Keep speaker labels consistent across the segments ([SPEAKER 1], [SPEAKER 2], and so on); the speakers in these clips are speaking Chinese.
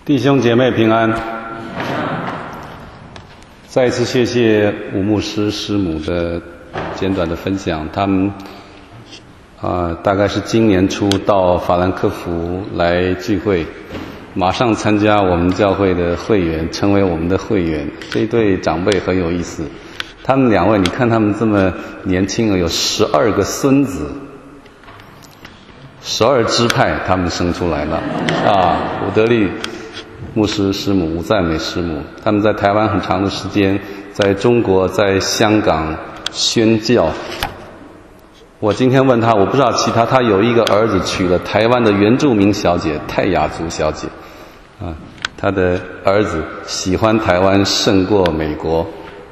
[SPEAKER 1] 弟兄姐妹平安。再一次谢谢吴牧师师母的简短的分享。他们大概是今年初到法兰克福来聚会，马上参加我们教会的会员，成为我们的会员。这一对长辈很有意思，他们两位你看他们这么年轻，有12个孙子，12支派他们生出来了伍德利牧师师母、吴赞美师母，他们在台湾很长的时间，在中国、在香港宣教。我今天问他，我不知道其他，他有一个儿子娶了台湾的原住民小姐泰雅族小姐他的儿子喜欢台湾胜过美国。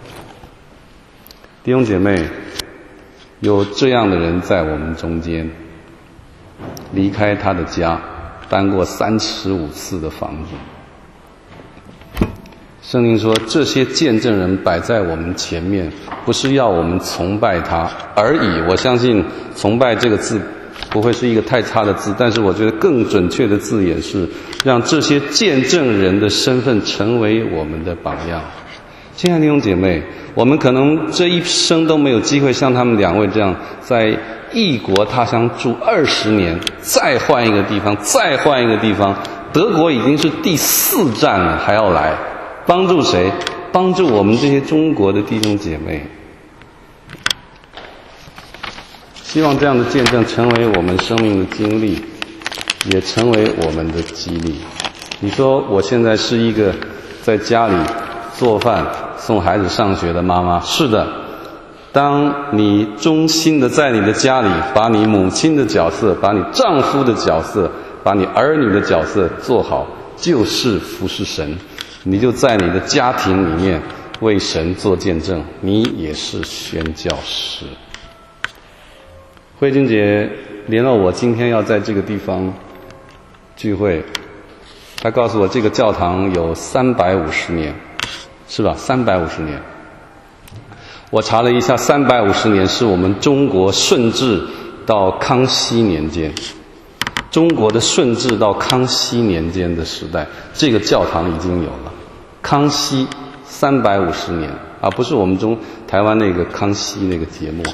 [SPEAKER 1] 弟兄姐妹，有这样的人在我们中间，离开他的家，搬过35次的房子。圣经说，这些见证人摆在我们前面，不是要我们崇拜他而已。我相信崇拜这个字不会是一个太差的字，但是我觉得更准确的字眼是让这些见证人的身份成为我们的榜样。亲爱的弟兄姐妹，我们可能这一生都没有机会像他们两位这样在异国他乡住20年，再换一个地方，再换一个地方。德国已经是第4站了，还要来帮助谁？帮助我们这些中国的弟兄姐妹。希望这样的见证成为我们生命的经历，也成为我们的激励。你说我现在是一个在家里做饭送孩子上学的妈妈，是的，当你忠心的在你的家里把你母亲的角色，把你丈夫的角色，把你儿女的角色做好，就是服侍神。你就在你的家庭里面为神做见证，你也是宣教士。慧君姐联络我今天要在这个地方聚会，她告诉我这个教堂有350年，是吧？350年。我查了一下，350年是我们中国顺治到康熙年间，中国的顺治到康熙年间的时代，这个教堂已经有了。康熙350年不是我们台湾那个康熙那个节目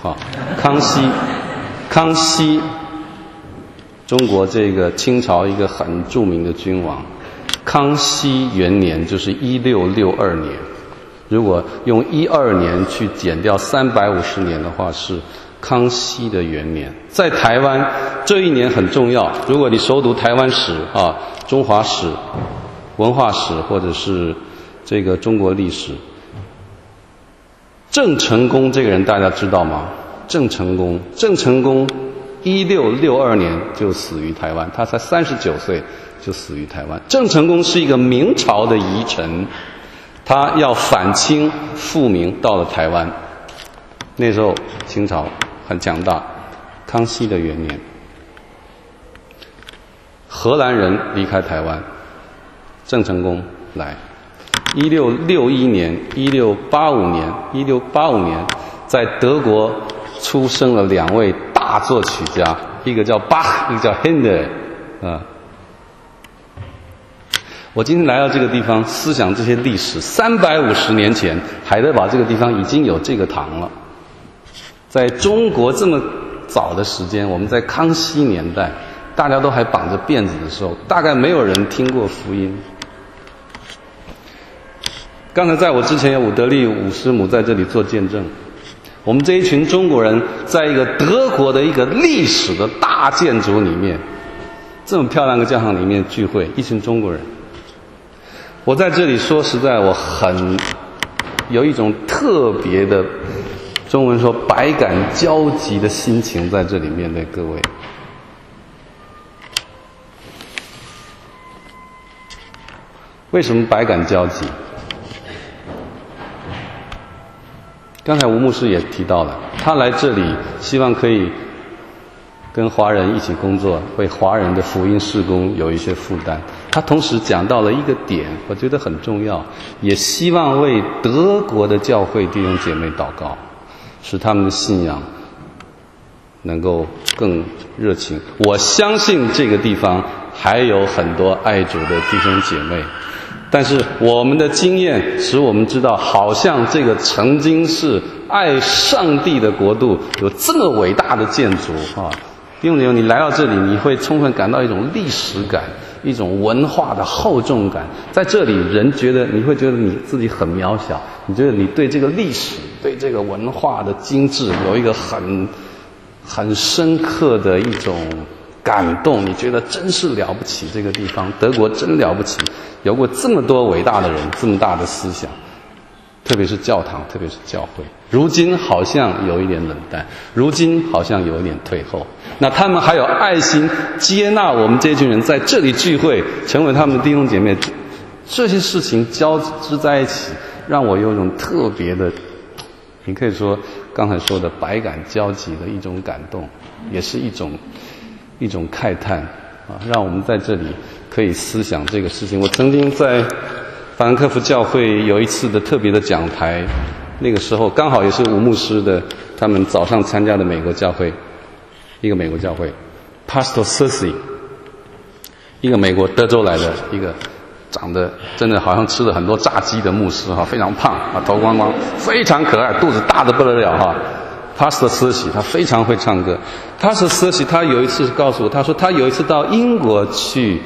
[SPEAKER 1] 康熙，中国这个清朝一个很著名的君王。康熙元年就是1662年，如果用12年去减掉350年的话，是康熙的元年。在台湾这一年很重要，如果你熟读台湾史中华史、文化史或者是这个中国历史，郑成功这个人大家知道吗？郑成功1662年就死于台湾，他才39岁就死于台湾。郑成功是一个明朝的遗臣，他要反清复明到了台湾。那时候清朝很强大，康熙的元年，荷兰人离开台湾，郑成功来。1661年、1685年，在德国出生了2位大作曲家，一个叫巴赫，一个叫 Handel。我今天来到这个地方，思想这些历史，350年前，海德堡这个地方已经有这个堂了。在中国这么早的时间，我们在康熙年代，大家都还绑着辫子的时候，大概没有人听过福音。刚才在我之前有伍德利伍师母在这里做见证，我们这一群中国人在一个德国的一个历史的大建筑里面，这么漂亮的教堂里面聚会，一群中国人。我在这里说实在，我很有一种特别的，中文说百感交集的心情在这里面对各位。为什么百感交集？刚才吴牧师也提到了，他来这里希望可以跟华人一起工作，为华人的福音事工有一些负担。他同时讲到了一个点，我觉得很重要，也希望为德国的教会弟兄姐妹祷告，使他们的信仰能够更热情。我相信这个地方还有很多爱主的弟兄姐妹。但是我们的经验使我们知道，好像这个曾经是爱上帝的国度，有这么伟大的建筑啊！弟兄姐妹，你来到这里，你会充分感到一种历史感，一种文化的厚重感。在这里，你会觉得你自己很渺小，你觉得你对这个历史、对这个文化的精致有一个很深刻的一种感动，你觉得真是了不起，这个地方德国真了不起，有过这么多伟大的人，这么大的思想，特别是教堂，特别是教会。如今好像有一点冷淡，如今好像有一点退后。那他们还有爱心接纳我们这群人在这里聚会，成为他们的弟兄姐妹，这些事情交织在一起，让我有一种特别的，你可以说刚才说的百感交集的一种感动，也是一种慨叹啊，让我们在这里可以思想这个事情。我曾经在法兰克福教会有一次的特别的讲台，那个时候刚好也是吴牧师的他们早上参加的美国教会，一个美国教会 Pastor Cersei， 一个美国德州来的一个长得真的好像吃了很多炸鸡的牧师哈，非常胖啊，头光光，非常可爱，肚子大得不得了哈。Pastor Cersei 他非常会唱歌。Pastor Cersei 他有一次告诉我，他说他有一次到英国去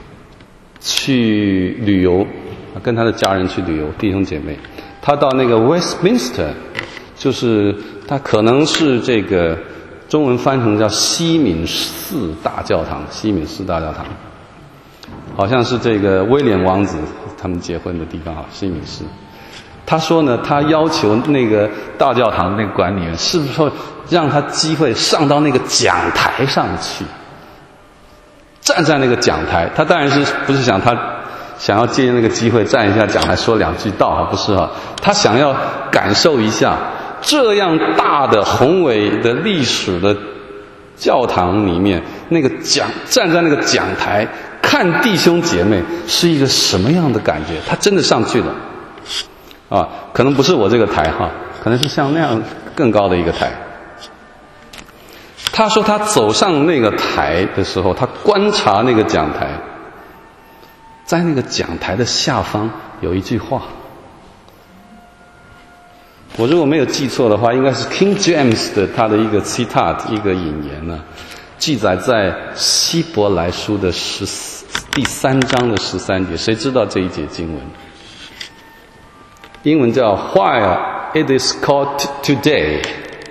[SPEAKER 1] 旅游，跟他的家人去旅游，弟兄姐妹，他到那个 Westminster， 就是他可能是这个中文翻成叫西敏寺大教堂，西敏寺大教堂，好像是这个威廉王子他们结婚的地方啊，西敏寺。他说呢，他要求那个大教堂那个管理员，是不是说让他机会上到那个讲台上去，站在那个讲台。他当然是不是想要借那个机会站一下讲台说两句道啊，不是啊，他想要感受一下这样大的宏伟的历史的教堂里面，那个站在那个讲台看弟兄姐妹是一个什么样的感觉。他真的上去了啊，可能不是我这个台哈，可能是像那样更高的一个台。他说他走上那个台的时候，他观察那个讲台，在那个讲台的下方有一句话，我如果没有记错的话，应该是 King James 的他的一个 citat， 一个引言呢，记载在希伯来书的第3章的13节。谁知道这一节经文？英文叫 While it is called today，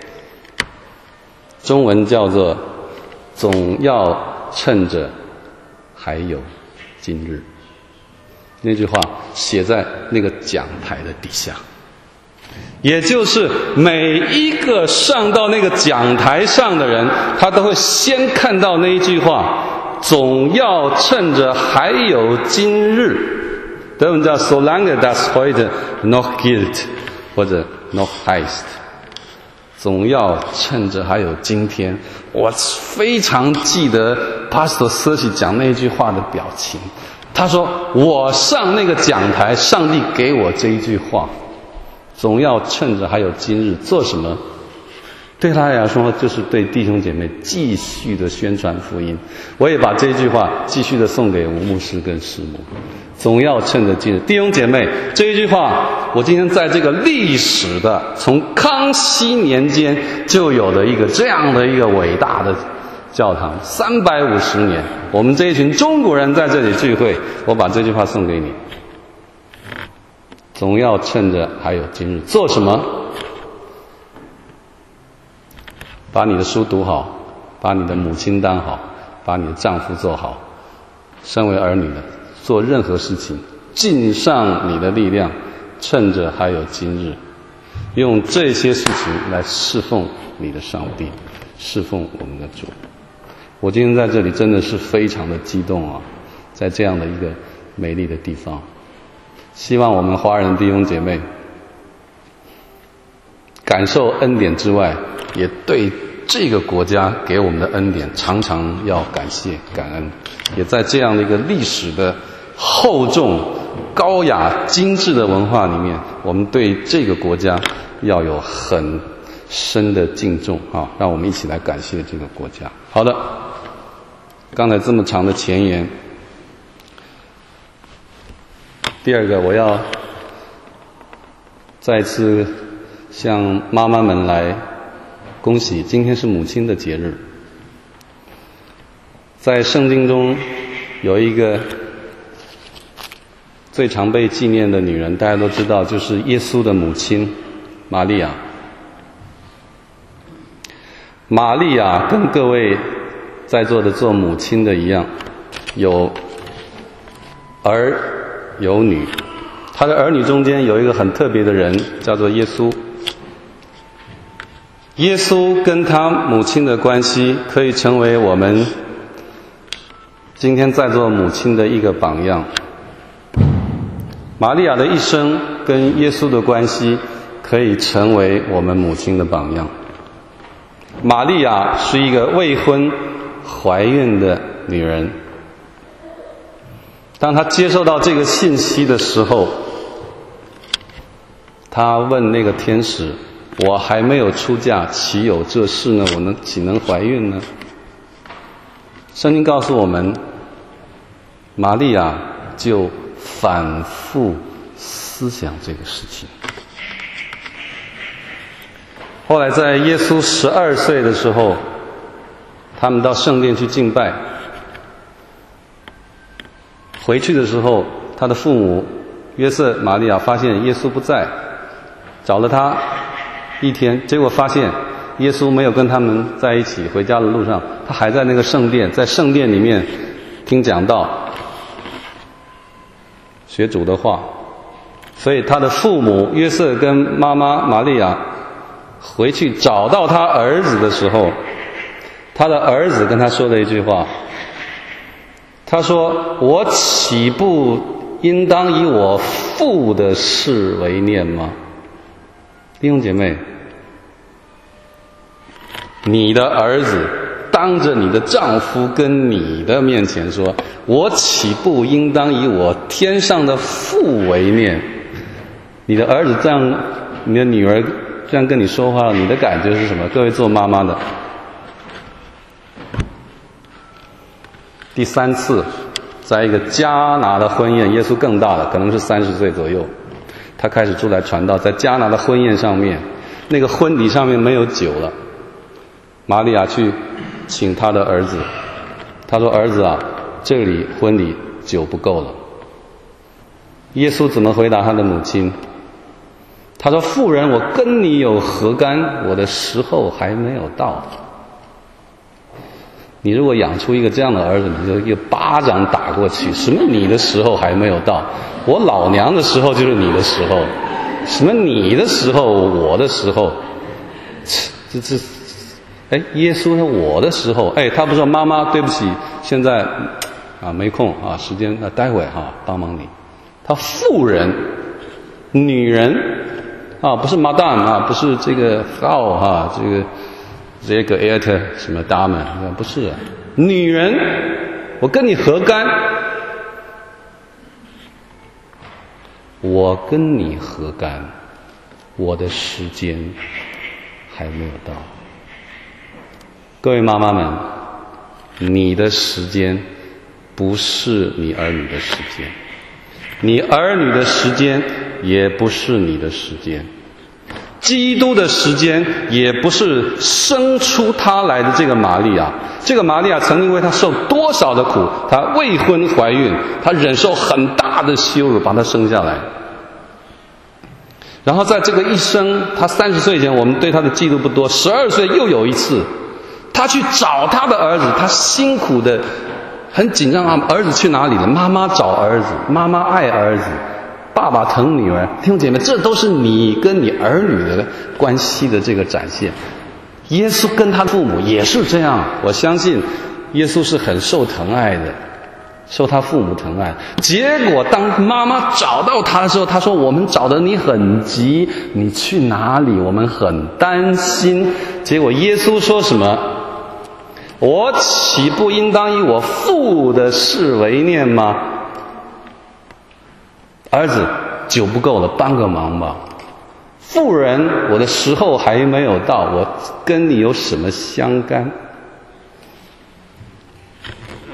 [SPEAKER 1] 中文叫做总要趁着还有今日。那句话写在那个讲台的底下，也就是每一个上到那个讲台上的人，他都会先看到那一句话，总要趁着还有今日。德文叫 Solange das heute noch gilt， 或者 noch heißt， 总要趁着还有今天。我非常记得 Pastor Cersei 讲那句话的表情，他说我上那个讲台，上帝给我这一句话，总要趁着还有今日做什么？对他来说，就是对弟兄姐妹继续的宣传福音。我也把这句话继续的送给吴牧师跟师母，总要趁着今日。弟兄姐妹，这一句话，我今天在这个历史的从康熙年间就有的一个这样的一个伟大的教堂，350年，我们这一群中国人在这里聚会，我把这句话送给你，总要趁着还有今日做什么？把你的书读好，把你的母亲当好，把你的丈夫做好，身为儿女的做任何事情，尽上你的力量，趁着还有今日，用这些事情来侍奉你的上帝，侍奉我们的主。我今天在这里真的是非常的激动啊，在这样的一个美丽的地方，希望我们华人弟兄姐妹感受恩典之外，也对这个国家给我们的恩典常常要感谢感恩，也在这样的一个历史的厚重高雅精致的文化里面，我们对这个国家要有很深的敬重啊！让我们一起来感谢这个国家。好的， 刚才这么长的前言。第二个，我要再次向妈妈们来恭喜，今天是母亲的节日。在圣经中有一个最常被纪念的女人，大家都知道，就是耶稣的母亲玛利亚。玛利亚跟各位在座的做母亲的一样，有儿有女，她的儿女中间有一个很特别的人，叫做耶稣。耶稣跟他母亲的关系可以成为我们今天在座母亲的一个榜样。玛利亚的一生跟耶稣的关系可以成为我们母亲的榜样。玛利亚是一个未婚怀孕的女人，当她接受到这个信息的时候，她问那个天使，我还没有出嫁，岂有这事呢？我岂能怀孕呢？圣经告诉我们，玛利亚就反复思想这个事情。后来在耶稣12岁的时候，他们到圣殿去敬拜，回去的时候，他的父母约瑟、玛利亚发现耶稣不在，找了他一天，结果发现耶稣没有跟他们在一起。回家的路上，他还在那个圣殿，在圣殿里面听讲道，学主的话。所以他的父母约瑟跟妈妈玛利亚回去找到他儿子的时候，他的儿子跟他说了一句话，他说，我岂不应当以我父的事为念吗？弟兄姐妹，你的儿子当着你的丈夫跟你的面前说，我岂不应当以我天上的父为念？你的儿子这样，你的女儿这样跟你说话，你的感觉是什么？各位做妈妈的，第3次在一个迦拿的婚宴，耶稣更大了，可能是30岁左右，他开始出来传道，在迦拿的婚宴上面，那个婚礼上面没有酒了，玛利亚去请他的儿子，他说，儿子啊，这里婚礼酒不够了。耶稣怎么回答他的母亲？他说，妇人，我跟你有何干？我的时候还没有到。你如果养出一个这样的儿子，你就一个巴掌打过去。什么你的时候还没有到？我老娘的时候就是你的时候。什么你的时候，我的时候？耶稣说我的时候，他不说妈妈对不起，现在没空时间，待会帮忙你。他妇人，女人不是 madam 不是这个 how 这个 at 什么 dame 不是女人，我跟你何干？我跟你何干？我的时间还没有到。各位妈妈们，你的时间不是你儿女的时间，你儿女的时间也不是你的时间，基督的时间也不是生出他来的这个玛利亚。这个玛利亚曾经为他受多少的苦，她未婚怀孕，她忍受很大的羞辱把她生下来。然后在这个一生，她30岁前我们对她的记录不多，12岁又有一次她去找她的儿子，她辛苦的很紧张儿子去哪里了？妈妈找儿子，妈妈爱儿子，爸爸疼女儿。弟兄姐妹，这都是你跟你儿女的关系的这个展现。耶稣跟他父母也是这样，我相信耶稣是很受疼爱的，受他父母疼爱。结果当妈妈找到他的时候，他说，我们找得你很急，你去哪里？我们很担心。结果耶稣说什么？我岂不应当以我父的事为念吗？儿子，酒不够了，帮个忙吧。妇人，我的时候还没有到，我跟你有什么相干？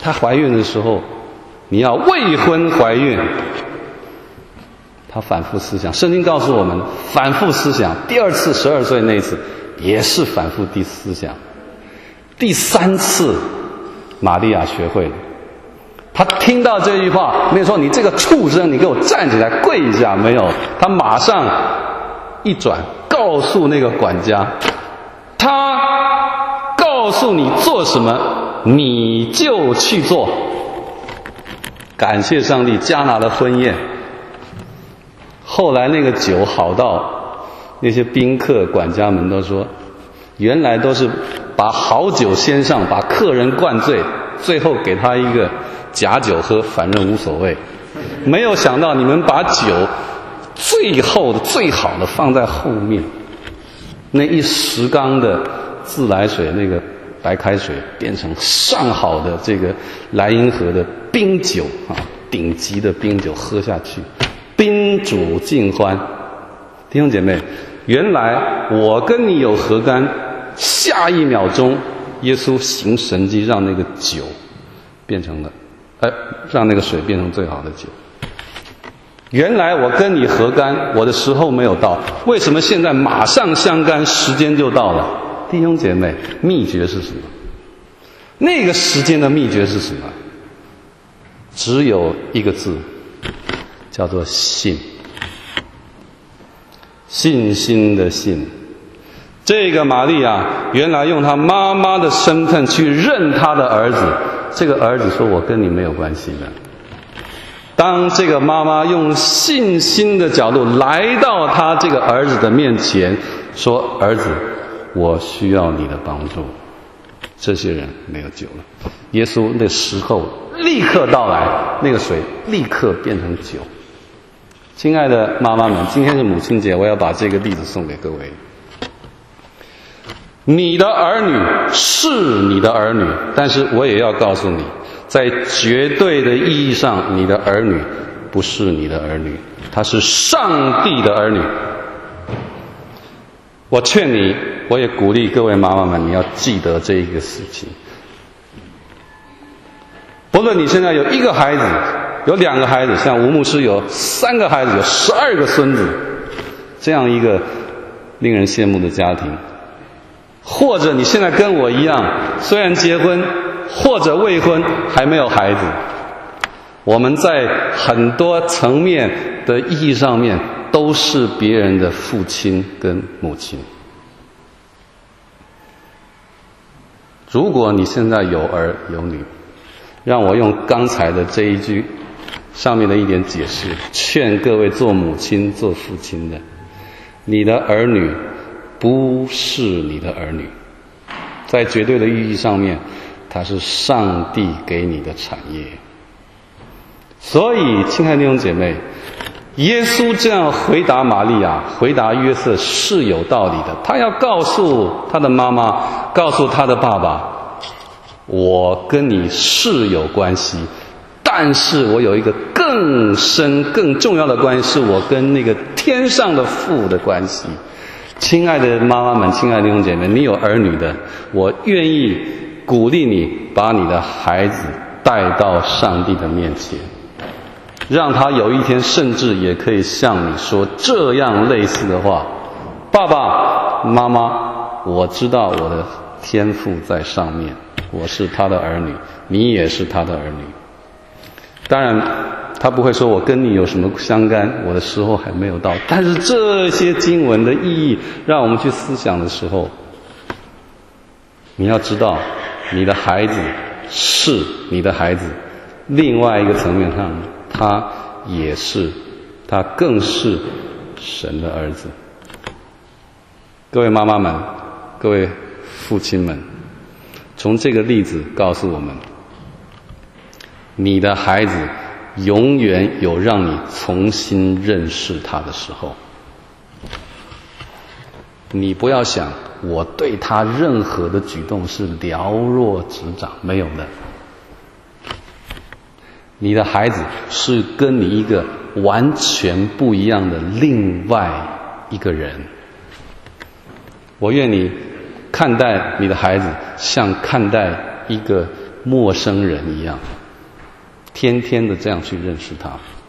[SPEAKER 1] 她怀孕的时候，你要未婚怀孕。她反复思想，圣经告诉我们，反复思想。第二次12岁那次也是反复思想。第3次，玛利亚学会了。她听到这句话，没有说你这个畜生，你给我站起来跪一下，没有。她马上一转，告诉那个管家，他告诉你做什么，你就去做。感谢上帝，加拿的婚宴。后来那个酒好到那些宾客管家们都说，原来都是把好酒先上，把客人灌醉，最后给他一个假酒喝，反正无所谓。没有想到你们把酒最后的最好的放在后面，那10缸的自来水，那个白开水变成上好的这个莱茵河的冰酒啊，顶级的冰酒喝下去，宾主尽欢。弟兄姐妹，原来我跟你有何干？下一秒钟，耶稣行神迹，让那个酒变成了，让那个水变成最好的酒。原来我跟你何干？我的时候没有到，为什么现在马上相干？时间就到了。弟兄姐妹，秘诀是什么？那个时间的秘诀是什么？只有一个字，叫做信。信心的信。这个玛利亚原来用她妈妈的身份去认她的儿子，这个儿子说我跟你没有关系的。当这个妈妈用信心的角度来到他这个儿子的面前，说儿子，我需要你的帮助，这些人没有救了。耶稣那时候立刻到来，那个水立刻变成酒。亲爱的妈妈们，今天是母亲节，我要把这个例子送给各位。你的儿女是你的儿女，但是我也要告诉你，在绝对的意义上，你的儿女不是你的儿女，他是上帝的儿女。我劝你，我也鼓励各位妈妈们，你要记得这一个事情。不论你现在有1个孩子，有2个孩子，像吴牧师有3个孩子，有12个孙子，这样一个令人羡慕的家庭。或者你现在跟我一样，虽然结婚或者未婚，还没有孩子，我们在很多层面的意义上面都是别人的父亲跟母亲。如果你现在有儿有女，让我用刚才的这一句上面的一点解释，劝各位做母亲做父亲的，你的儿女不是你的儿女，在绝对的意义上面，它是上帝给你的产业。所以亲爱的弟兄姐妹，耶稣这样回答玛利亚，回答约瑟是有道理的。他要告诉他的妈妈，告诉他的爸爸，我跟你是有关系，但是我有一个更深更重要的关系，是我跟那个天上的父的关系。亲爱的妈妈们，亲爱的弟兄姐妹，你有儿女的，我愿意鼓励你把你的孩子带到上帝的面前，让他有一天甚至也可以向你说这样类似的话：爸爸妈妈，我知道我的天父在上面，我是他的儿女，你也是他的儿女。当然他不会说我跟你有什么相干，我的时候还没有到。但是这些经文的意义让我们去思想的时候，你要知道你的孩子是你的孩子，另外一个层面上他也是，他更是神的儿子。各位妈妈们，各位父亲们，从这个例子告诉我们，你的孩子永远有让你重新认识他的时候。你不要想我对他任何的举动是了若指掌，没有的。你的孩子是跟你一个完全不一样的另外一个人。我愿你看待你的孩子像看待一个陌生人一样，天天的这样去认识他，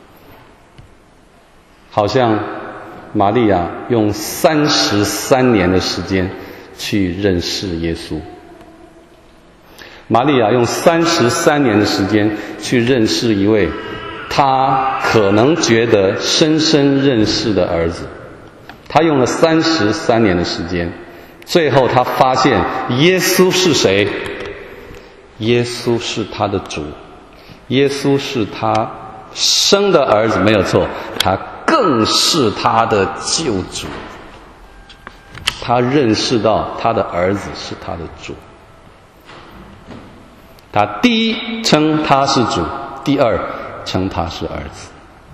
[SPEAKER 1] 好像玛利亚用33年的时间去认识耶稣。玛利亚用33年的时间去认识一位他可能觉得深深认识的儿子，他用了33年的时间，最后他发现耶稣是谁？耶稣是他的主，耶稣是他生的儿子，没有错，他更是他的救主。他认识到他的儿子是他的主，他第一称他是主，第二称他是儿子。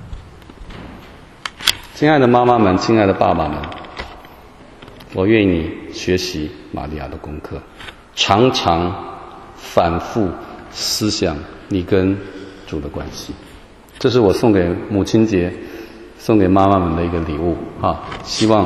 [SPEAKER 1] 亲爱的妈妈们，亲爱的爸爸们，我愿你学习玛利亚的功课，常常反复思想你跟主的关系。这是我送给母亲节送给妈妈们的一个礼物啊！希望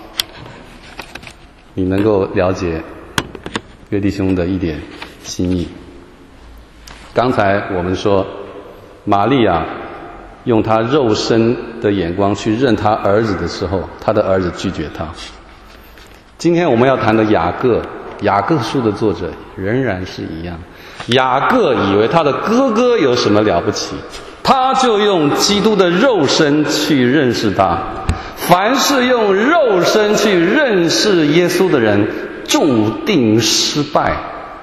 [SPEAKER 1] 你能够了解岳弟兄的一点心意。刚才我们说玛利亚用他肉身的眼光去认他儿子的时候，他的儿子拒绝他。今天我们要谈的雅各书的作者仍然是一样。雅各以为他的哥哥有什么了不起，他就用基督的肉身去认识他。凡是用肉身去认识耶稣的人，注定失败。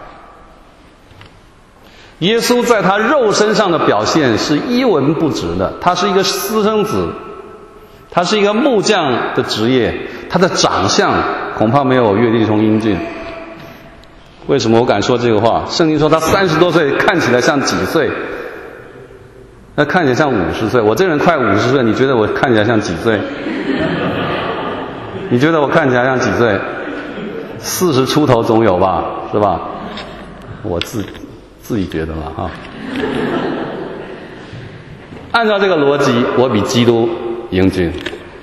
[SPEAKER 1] 耶稣在他肉身上的表现是一文不值的，他是一个私生子，他是一个木匠的职业，他的长相恐怕没有岳弟兄英俊。为什么我敢说这个话？圣经说他30多岁，看起来像几岁？那看起来像50岁。我这人快50岁，你觉得我看起来像几岁？你觉得我看起来像几岁？40出头总有吧，是吧？我自己觉得了哈。按照这个逻辑，我比基督英俊。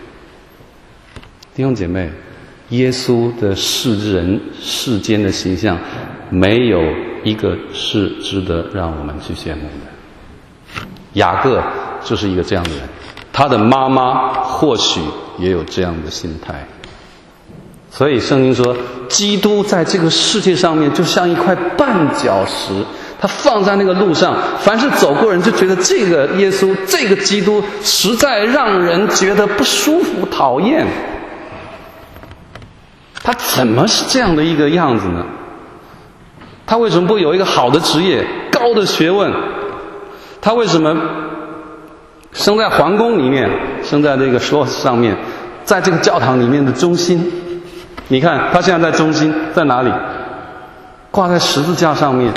[SPEAKER 1] 弟兄姐妹，耶稣的世间的形象，没有一个是值得让我们去羡慕的。雅各就是一个这样的人，他的妈妈或许也有这样的心态。所以圣经说，基督在这个世界上面就像一块绊脚石，他放在那个路上，凡是走过人就觉得这个耶稣，这个基督实在让人觉得不舒服、讨厌。他怎么是这样的一个样子呢？他为什么不有一个好的职业、高的学问？他为什么生在皇宫里面，生在这个 schloss 上面，在这个教堂里面的中心？你看他现在在中心，在哪里？挂在十字架上面。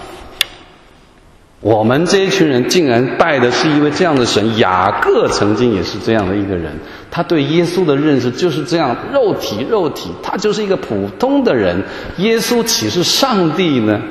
[SPEAKER 1] 我们这一群人竟然拜的是一位这样的神。雅各曾经也是这样的一个人，他对耶稣的认识就是这样，肉体，他就是一个普通的人。耶稣岂是上帝呢？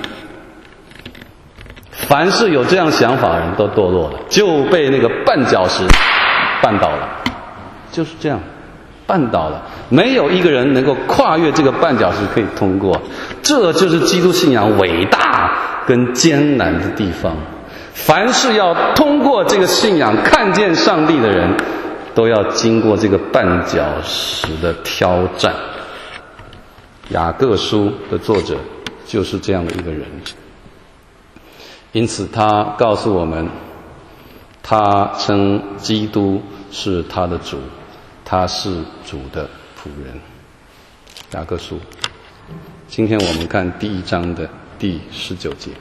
[SPEAKER 1] 凡是有这样想法的人都堕落了，就被那个绊脚石绊倒了，就是这样绊倒了。没有一个人能够跨越这个绊脚石可以通过。这就是基督信仰伟大跟艰难的地方。凡是要通过这个信仰看见上帝的人，都要经过这个绊脚石的挑战。雅各书的作者就是这样的一个人。因此他告诉我们，他称基督是他的主，他是主的仆人。雅各书，今天我们看第1章的第19节。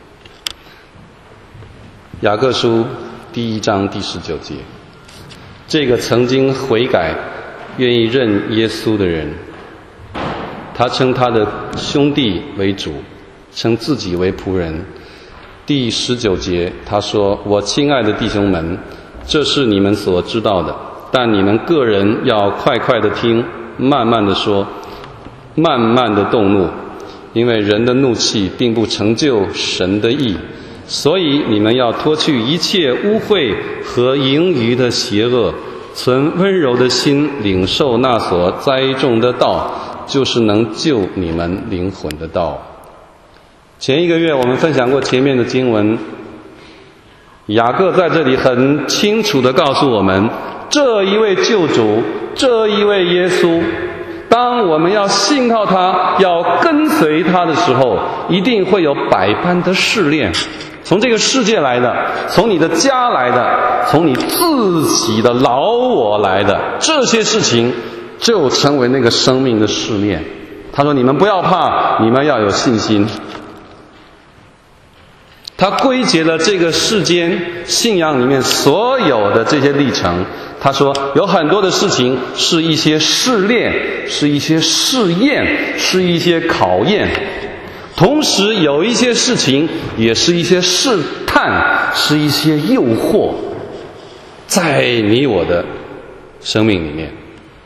[SPEAKER 1] 雅各书第1章第19节，这个曾经悔改愿意认耶稣的人，他称他的兄弟为主，称自己为仆人。第19节他说，我亲爱的弟兄们，这是你们所知道的，但你们个人要快快的听，慢慢的说，慢慢的动怒，因为人的怒气并不成就神的义。所以你们要脱去一切污秽和盈余的邪恶，存温柔的心，领受那所栽种的道，就是能救你们灵魂的道。 前一个月我们分享过前面的经文，雅各在这里很清楚地告诉我们，这一位救主，这一位耶稣，当我们要信靠他，要跟随他的时候，一定会有百般的试炼，从这个世界来的，从你的家来的，从你自己的老我来的，这些事情就成为那个生命的试炼。他说，你们不要怕，你们要有信心。他归结了这个世间信仰里面所有的这些历程，他说有很多的事情是一些试炼，是一些试验，是一些考验，同时有一些事情也是一些试探，是一些诱惑，在你我的生命里面。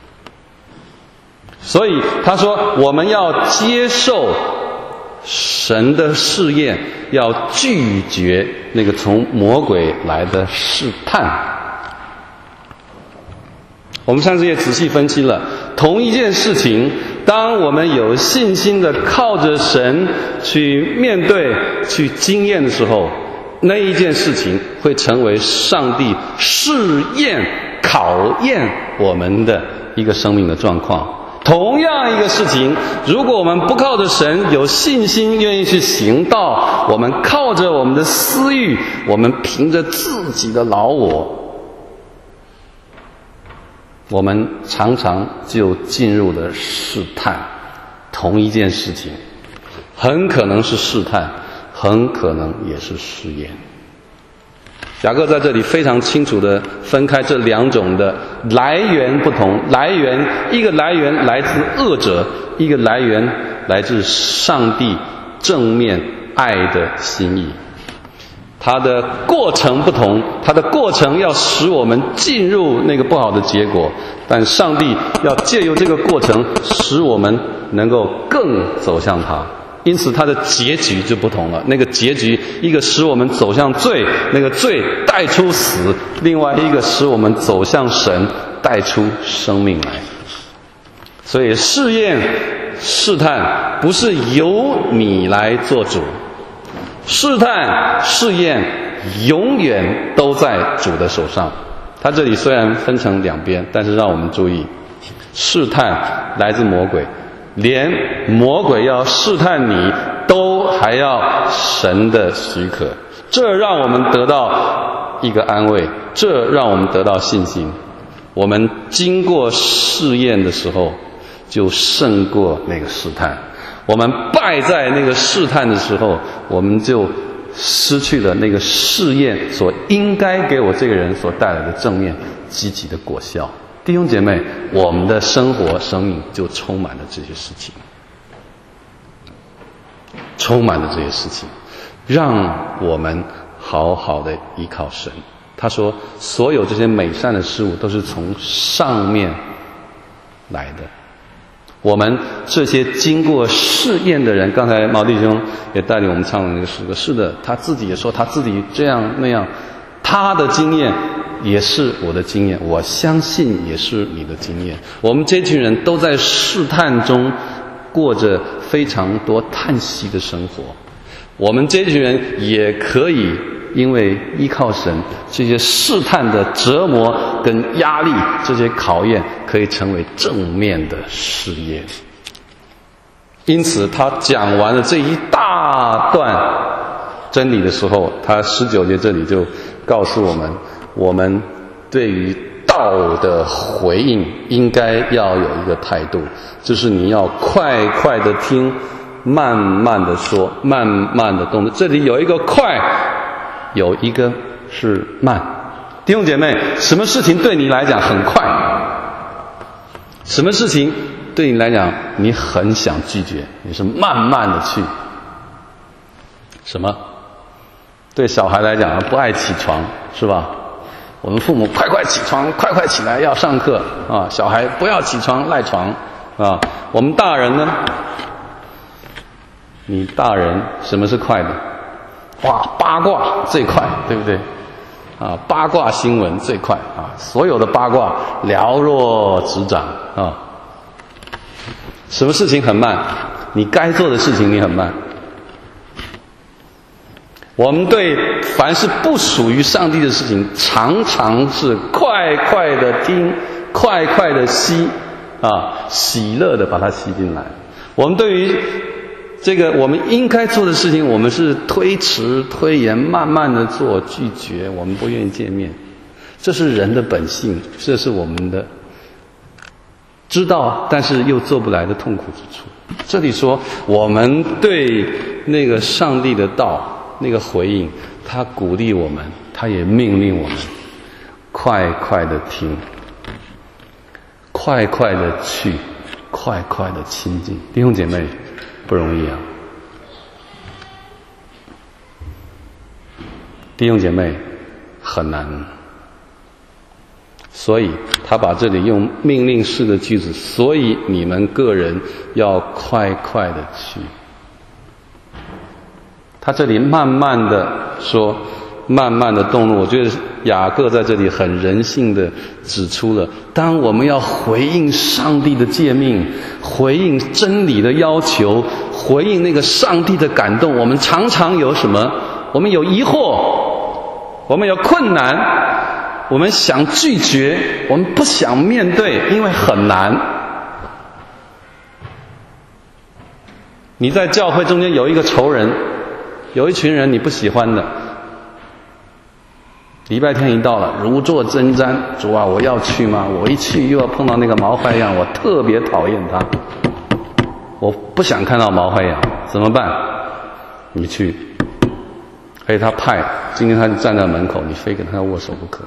[SPEAKER 1] 所以他说，我们要接受神的试验，要拒绝那个从魔鬼来的试探。我们上次也仔细分析了，同一件事情，当我们有信心的靠着神去面对、去经验的时候，那一件事情会成为上帝试验、考验我们的一个生命的状况。同样一个事情，如果我们不靠着神，有信心愿意去行道，我们靠着我们的私欲，我们凭着自己的老我们常常就进入了试探。同一件事情很可能是试探，很可能也是试验。雅各在这里非常清楚地分开这两种的来源不同，来源一个来源来自恶者，一个来源来自上帝正面爱的心意。它的过程不同，它的过程要使我们进入那个不好的结果，但上帝要借由这个过程使我们能够更走向他。因此它的结局就不同了，那个结局一个使我们走向罪，那个罪带出死，另外一个使我们走向神，带出生命来。所以试验试探不是由你来做主，试探试验永远都在主的手上。他这里虽然分成两边，但是让我们注意，试探来自魔鬼，连魔鬼要试探你，都还要神的许可。这让我们得到一个安慰，这让我们得到信心。我们经过试验的时候，就胜过那个试探。我们败在那个试探的时候，我们就失去了那个试验所应该给我这个人所带来的正面积极的果效。弟兄姐妹，我们的生活生命就充满了这些事情，充满了这些事情，让我们好好的依靠神。他说所有这些美善的事物都是从上面来的。我们这些经过试验的人，刚才毛弟兄也带领我们唱的那个诗歌，是的，他自己也说他自己这样那样，他的经验也是我的经验，我相信也是你的经验。我们这群人都在试探中过着非常多叹息的生活，我们这群人也可以因为依靠神，这些试探的折磨跟压力，这些考验可以成为正面的试验。因此他讲完了这一大段真理的时候，他19节这里就告诉我们，我们对于道的回应应该要有一个态度，就是你要快快的听，慢慢的说，慢慢的动。这里有一个快，有一个是慢。弟兄姐妹，什么事情对你来讲很快？什么事情对你来讲你很想拒绝？你是慢慢的去。什么？对小孩来讲不爱起床，是吧？我们父母快快起床，快快起来要上课啊！小孩不要起床赖床啊！我们大人呢？你大人什么是快的？哇，八卦最快，对不对？啊，八卦新闻最快啊！所有的八卦了若指掌啊！什么事情很慢？你该做的事情你很慢。 我们对凡是不属于上帝的事情，常常是快快的听，快快的吸，喜乐的把它吸进来。我们对于这个我们应该做的事情，我们是推迟、推延，慢慢的做，拒绝，我们不愿意见面。这是人的本性，这是我们的知道但是又做不来的痛苦之处。这里说我们对那个上帝的道那个回应，他鼓励我们，他也命令我们快快的听，快快的去，快快的亲近。弟兄姐妹，不容易啊！弟兄姐妹，很难。所以他把这里用命令式的句子，所以你们个人要快快的去。他这里慢慢的说，慢慢的动怒。我觉得雅各在这里很人性的指出了，当我们要回应上帝的诫命，回应真理的要求，回应那个上帝的感动，我们常常有什么？我们有疑惑，我们有困难，我们想拒绝，我们不想面对，因为很难。你在教会中间有一个仇人，有一群人你不喜欢的，礼拜天一到了，如坐针毡，主啊，我要去吗？我一去又要碰到那个毛坏样，我特别讨厌他，我不想看到毛坏样，怎么办？你去，而且他派，今天他就站在门口，你非跟他握手不可。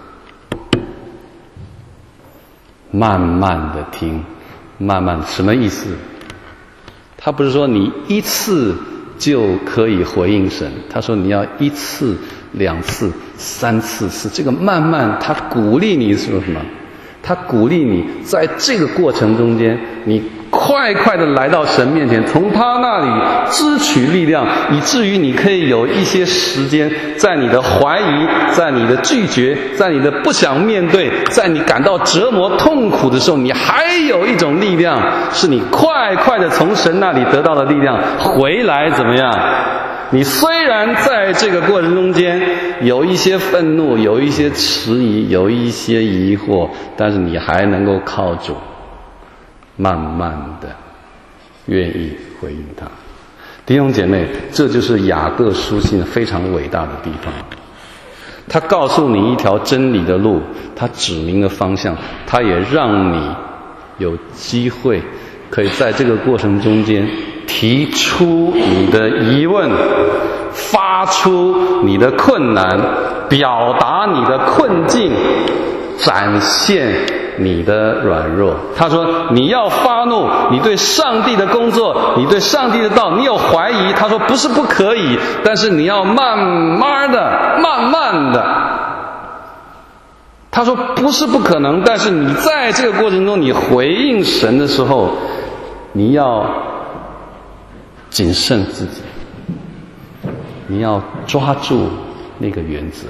[SPEAKER 1] 慢慢的听，慢慢的，什么意思？他不是说你一次就可以回应神，他说你要一次、两次、三次、四。这个慢慢，他鼓励你说什么？他鼓励你在这个过程中间，你快快的来到神面前，从他那里支取力量，以至于你可以有一些时间，在你的怀疑，在你的拒绝，在你的不想面对，在你感到折磨痛苦的时候，你还有一种力量，是你快快的从神那里得到的力量回来。怎么样？你虽然在这个过程中间有一些愤怒，有一些迟疑，有一些疑惑，但是你还能够靠主慢慢的愿意回应他。弟兄姐妹，这就是雅各书信非常伟大的地方。他告诉你一条真理的路，他指明了方向，他也让你有机会可以在这个过程中间提出你的疑问，发出你的困难，表达你的困境，展现你的软弱。他说你要发怒，你对上帝的工作，你对上帝的道，你有怀疑，他说不是不可以，但是你要慢慢的，慢慢的。他说不是不可能，但是你在这个过程中，你回应神的时候，你要谨慎自己，你要抓住那个原则。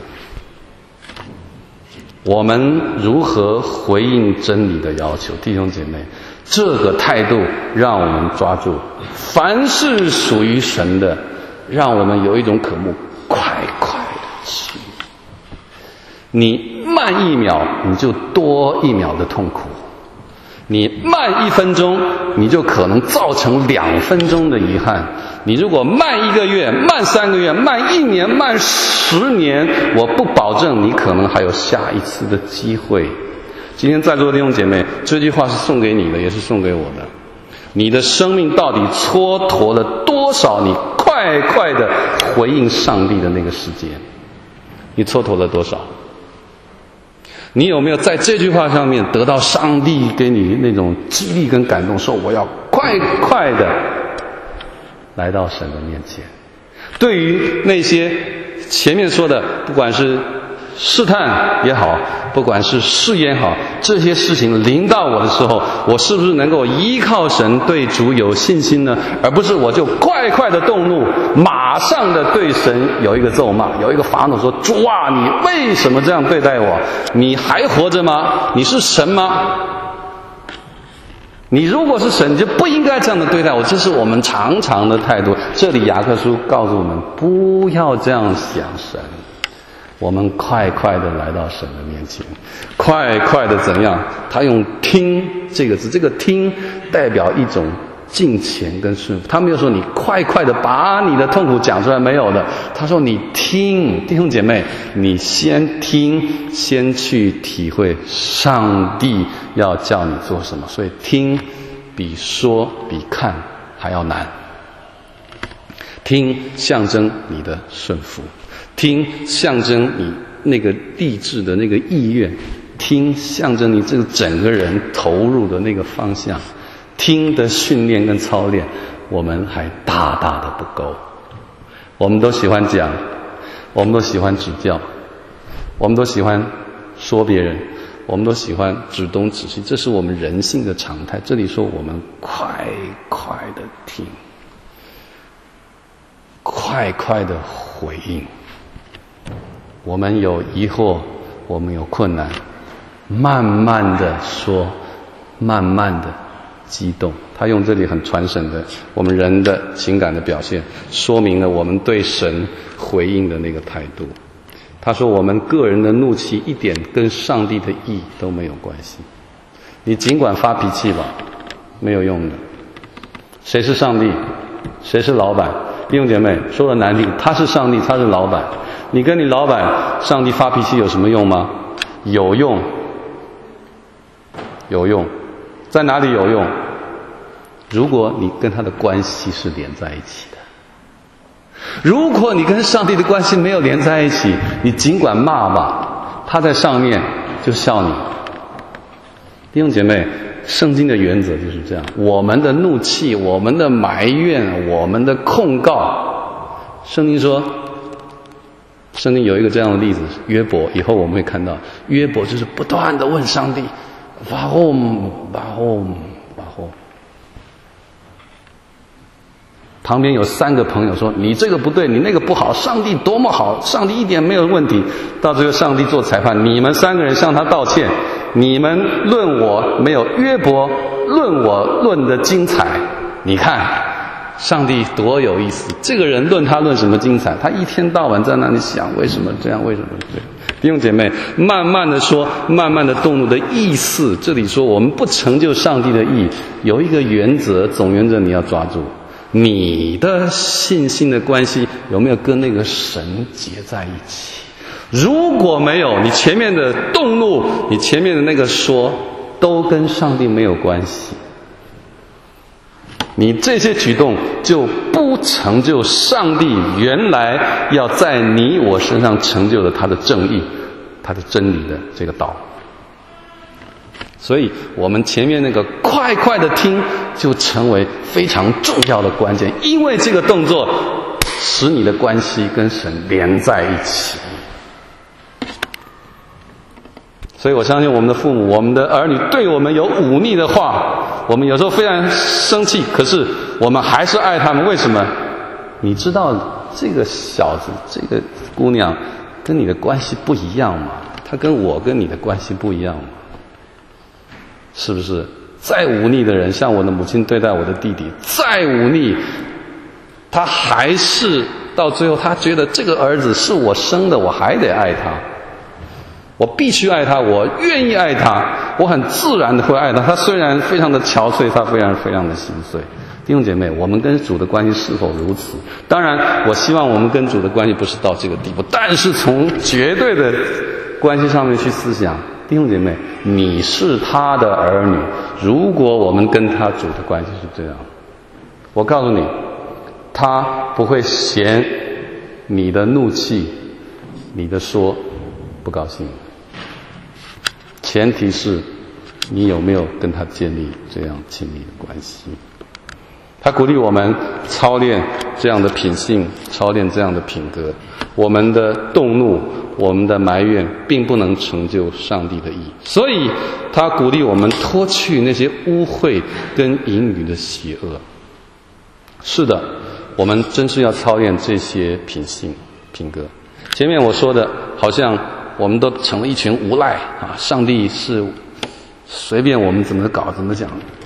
[SPEAKER 1] 我们如何回应真理的要求？弟兄姐妹，这个态度让我们抓住，凡是属于神的，让我们有一种渴慕，快快的去。你慢一秒，你就多一秒的痛苦；你慢1分钟，你就可能造成2分钟的遗憾。你如果慢1个月、慢3个月、慢1年、慢10年，我不保证你可能还有下一次的机会。今天在座的弟兄姐妹，这句话是送给你的，也是送给我的。你的生命到底蹉跎了多少你快快的回应上帝的那个时间？你蹉跎了多少？你有没有在这句话上面得到上帝给你那种激励跟感动，说我要快快的来到神的面前？对于那些前面说的，不管是试探也好，不管是试验也好，这些事情临到我的时候，我是不是能够依靠神，对主有信心呢？而不是我就快快的动怒，马上的对神有一个咒骂，有一个发怒，说主啊，你为什么这样对待我？你还活着吗？你是神吗？ 你如果是神，你就不应该这样的对待我，这是我们常常的态度。这里雅各书告诉我们，不要这样想神。我们快快的来到神的面前，快快的怎样？他用听这个字，这个听代表一种敬虔跟顺服。他没有说你快快的把你的痛苦讲出来，没有的。他说你听，弟兄姐妹，你先听，先去体会上帝要叫你做什么。所以听比说比看还要难。听象征你的顺服，听象征你那个立志的那个意愿，听象征你这个整个人投入的那个方向。听的训练跟操练，我们还大大的不够。我们都喜欢讲，我们都喜欢指教，我们都喜欢说别人，我们都喜欢指东指西，这是我们人性的常态。这里说我们快快的听，快快的回应。我们有疑惑，我们有困难，慢慢的说，慢慢的激动。他用这里很传神的我们人的情感的表现，说明了我们对神回应的那个态度。他说我们个人的怒气一点跟上帝的义都没有关系。你尽管发脾气吧，没有用的。谁是上帝？谁是老板？弟兄姐妹，说的难听，他是上帝，他是老板。你跟你老板上帝发脾气有什么用吗？有用，有用。在哪里有用？如果你跟他的关系是连在一起的。如果你跟上帝的关系没有连在一起，你尽管骂吧，他在上面就笑你。弟兄姐妹，圣经的原则就是这样，我们的怒气，我们的埋怨，我们的控告，圣经说，圣经有一个这样的例子，约伯，以后我们会看到，约伯就是不断的问上帝，Warum？旁边有3个朋友说，你这个不对，你那个不好，上帝多么好，上帝一点没有问题。到最后上帝做裁判，你们3个人向他道歉，你们论我没有约伯论我论的精彩。你看上帝多有意思，这个人论他论什么精彩？他一天到晚在那里想为什么这样，为什么对。弟兄姐妹，慢慢的说，慢慢的动怒的意思，这里说我们不成就上帝的义，有一个原则，总原则你要抓住。你的信心的关系有没有跟那个神结在一起？如果没有，你前面的动怒，你前面的那个说，都跟上帝没有关系。你这些举动就不成就上帝原来要在你我身上成就的他的正义，他的真理的这个道。所以我们前面那个快快的听就成为非常重要的关键，因为这个动作使你的关系跟神连在一起。所以我相信我们的父母，我们的儿女对我们有忤逆的话，我们有时候非常生气，可是我们还是爱他们。为什么？你知道这个小子，这个姑娘跟你的关系不一样吗？他跟我跟你的关系不一样吗？是不是？再忤逆的人，像我的母亲对待我的弟弟，再忤逆，他还是到最后他觉得这个儿子是我生的，我还得爱他，我必须爱他，我愿意爱他，我很自然的会爱他。他虽然非常的憔悴，他非常非常的心碎。弟兄姐妹，我们跟主的关系是否如此？当然我希望我们跟主的关系不是到这个地步，但是从绝对的关系上面去思想，弟兄姐妹，你是他的儿女，如果我们跟他主的关系是这样，我告诉你，他不会嫌你的怒气，你的说不高兴，前提是你有没有跟他建立这样亲密的关系。他鼓励我们操练这样的品性，操练这样的品格。我们的动怒，我们的埋怨并不能成就上帝的义，所以他鼓励我们脱去那些污秽跟淫语的邪恶。是的，我们真是要操练这些品性品格。前面我说的好像我们都成了一群无赖啊！上帝是随便我们怎么搞怎么讲。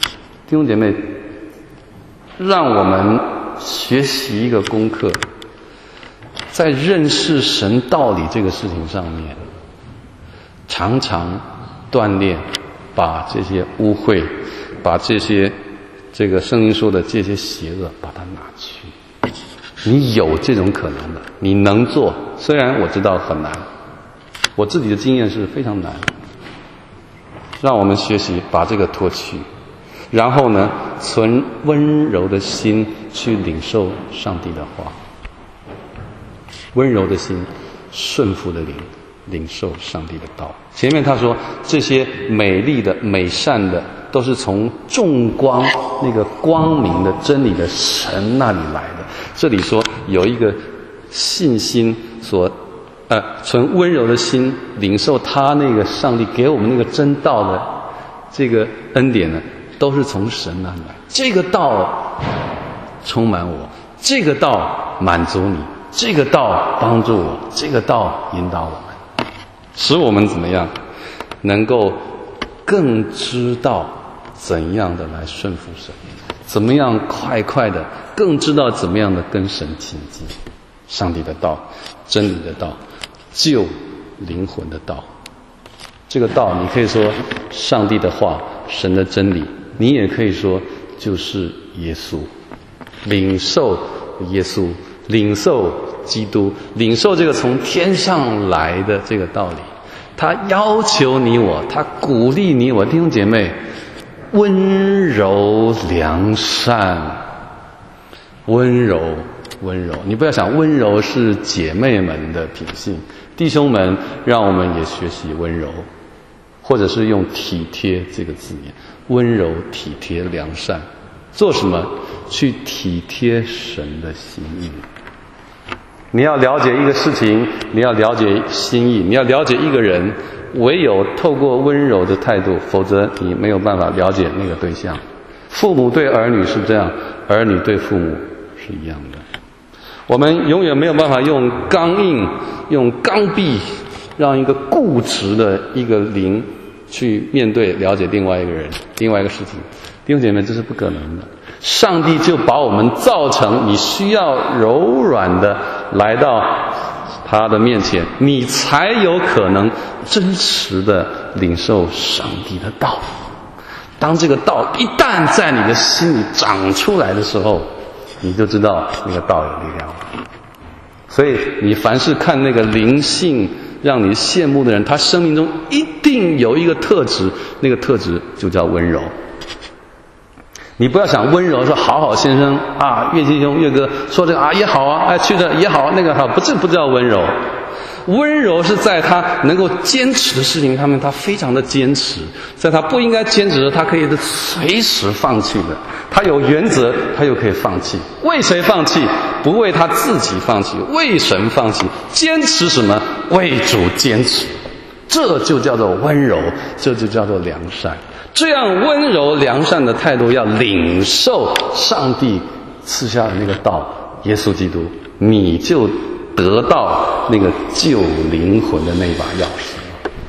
[SPEAKER 1] 弟兄姐妹，让我们学习一个功课，在认识神道理这个事情上面，常常锻炼，把这些污秽，把这些这个圣经说的这些邪恶，把它拿去。你有这种可能的，你能做，虽然我知道很难，我自己的经验是非常难。让我们学习把这个脱去，然后呢，存温柔的心去领受上帝的话。温柔的心，顺服的灵，领受上帝的道。前面他说这些美丽的美善的都是从众光那个光明的真理的神那里来的。这里说有一个信心所存温柔的心领受他那个上帝给我们那个真道的这个恩典呢，都是从神那里来。这个道充满我，这个道满足你，这个道帮助我，这个道引导我们，使我们怎么样能够更知道怎样的来顺服神，怎么样快的更知道怎么样的跟神亲近。上帝的道，真理的道，救灵魂的道。这个道你可以说上帝的话，神的真理，你也可以说就是耶稣。领受耶稣，领受基督，领受这个从天上来的这个道理。他要求你我，他鼓励你我，弟兄姐妹，温柔良善，温柔，你不要想温柔是姐妹们的品性，弟兄们，让我们也学习温柔，或者是用体贴这个字眼，温柔、体贴、良善，做什么？去体贴神的心意。你要了解一个事情，你要了解心意，你要了解一个人，唯有透过温柔的态度，否则你没有办法了解那个对象。父母对儿女是这样，儿女对父母是一样的。我们永远没有办法用刚硬、用刚愎，让一个固执的一个灵去面对了解另外一个人、另外一个事情。弟兄姐妹，这是不可能的。上帝就把我们造成你需要柔软的来到他的面前，你才有可能真实的领受上帝的道。当这个道一旦在你的心里长出来的时候，你就知道那个道有力量了。所以你凡是看那个灵性让你羡慕的人，他生命中一定有一个特质，那个特质就叫温柔。你不要想温柔说好好先生啊，岳弟兄岳哥说这个啊也好啊，去这也好那个好，不叫温柔。温柔是在他能够坚持的事情上面，他非常的坚持，在他不应该坚持的，他可以随时放弃的。他有原则，他又可以放弃。为谁放弃？不为他自己放弃，为神放弃。坚持什么？为主坚持。这就叫做温柔，这就叫做良善。这样温柔良善的态度，要领受上帝赐下的那个道，耶稣基督，你就得到那个救灵魂的那把钥匙。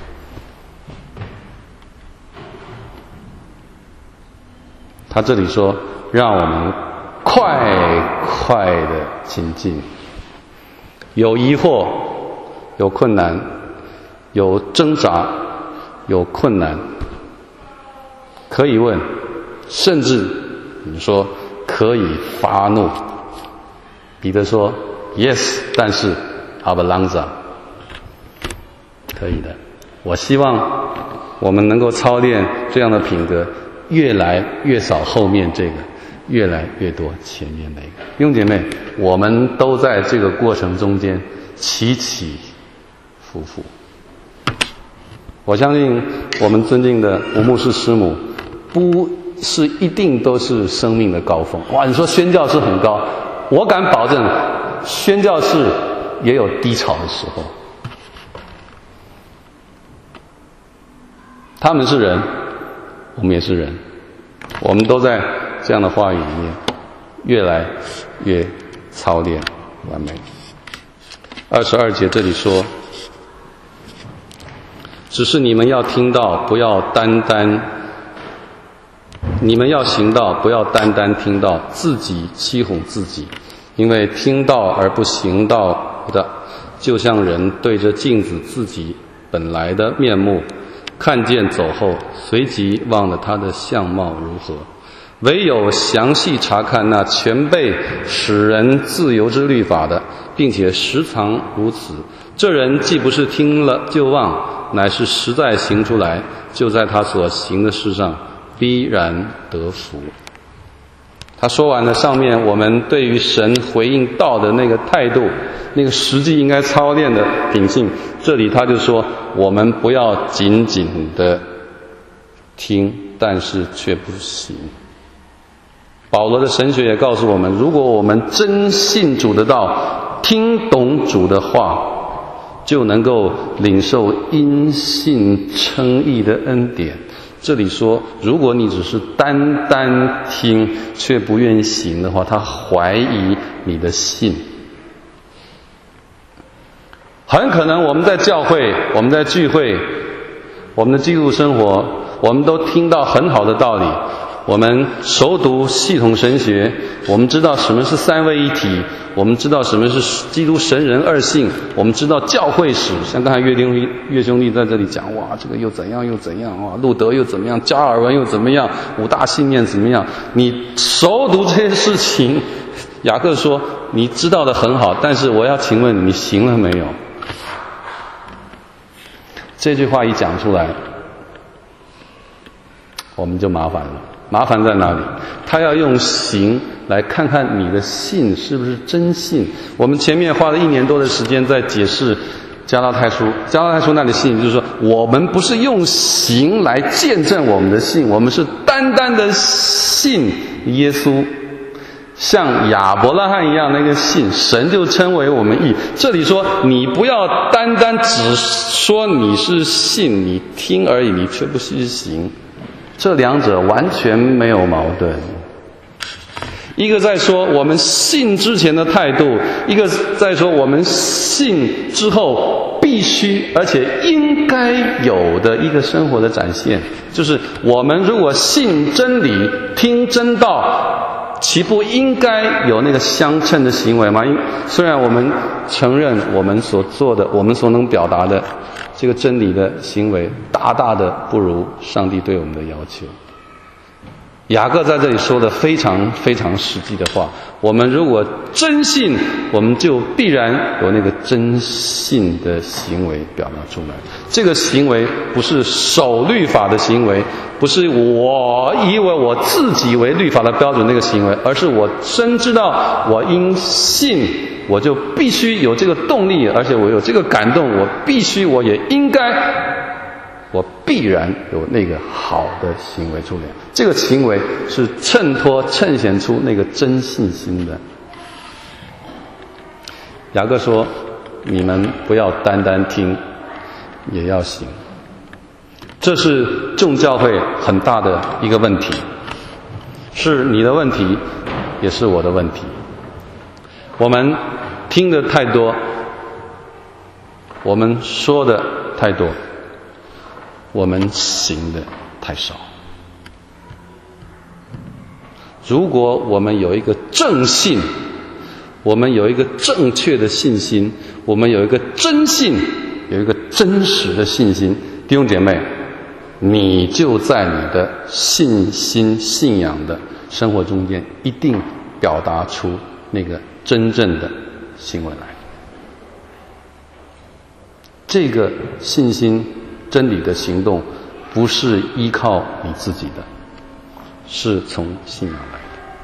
[SPEAKER 1] 他这里说，让我们快的亲近。有疑惑，有困难，有挣扎，有困难，可以问，甚至你说可以发怒。彼得说 yes， 但是 aber langsam， 可以的。我希望我们能够操练这样的品格，越来越少后面这个，越来越多前面那个。弟兄姐妹，我们都在这个过程中间起起伏伏。我相信我们尊敬的吴牧师师母，不是一定都是生命的高峰。哇，你说宣教士很高，我敢保证宣教士也有低潮的时候。他们是人，我们也是人，我们都在这样的话语里面越来越操练完美。22节这里说，只是你们要听到，不要单单你们要行道，不要单单听到，自己欺哄自己。因为听道而不行道的，就像人对着镜子自己本来的面目，看见走后，随即忘了他的相貌如何。唯有详细查看那全备使人自由之律法的，并且时常如此，这人既不是听了就忘，乃是实在行出来，就在他所行的事上必然得福。他说完了上面我们对于神回应道的那个态度，那个实际应该操练的品性，这里他就说我们不要仅仅的听，但是却不行。保罗的神学也告诉我们，如果我们真信主的道，听懂主的话，就能够领受因信称义的恩典。这里说，如果你只是单单听却不愿意行的话，他怀疑你的信。很可能我们在教会，我们在聚会，我们的基督生活，我们都听到很好的道理，我们熟读系统神学，我们知道什么是三位一体，我们知道什么是基督神人二性，我们知道教会史，像刚才岳兄弟在这里讲，哇，这个又怎样又怎样，哇，路德又怎么样，加尔文又怎么样，五大信念怎么样，你熟读这些事情，雅各说你知道的很好，但是我要请问你行了没有？这句话一讲出来，我们就麻烦了。麻烦在哪里？他要用行来看看你的信是不是真信。我们前面花了1年多的时间在解释加拉太书，加拉太书那里信就是说，我们不是用行来见证我们的信，我们是单单的信耶稣，像亚伯拉罕一样那个信，神就称为我们义。这里说你不要单单只说你是信，你听而已，你却不去行，这两者完全没有矛盾。一个在说我们信之前的态度，一个在说我们信之后必须而且应该有的一个生活的展现，就是我们如果信真理，听真道，岂不应该有那个相称的行为吗？虽然我们承认我们所做的，我们所能表达的这个真理的行为大大的不如上帝对我们的要求。雅各在这里说的非常非常实际的话，我们如果真信，我们就必然有那个真信的行为表达出来。这个行为不是守律法的行为，不是我以为我自己为律法的标准那个行为，而是我深知道我因信，我就必须有这个动力，而且我有这个感动，我也应该，我必然有那个好的行为出来。这个行为是衬显出那个真信心的。雅各说，你们不要单单听，也要行。这是众教会很大的一个问题，是你的问题，也是我的问题。我们听的太多，我们说的太多，我们行的太少。如果我们有一个正信，我们有一个正确的信心，我们有一个真信，有一个真实的信心，弟兄姐妹，你就在你的信心信仰的生活中间一定表达出那个真正的行为来。这个信心真理的行动不是依靠你自己的，是从信仰来的。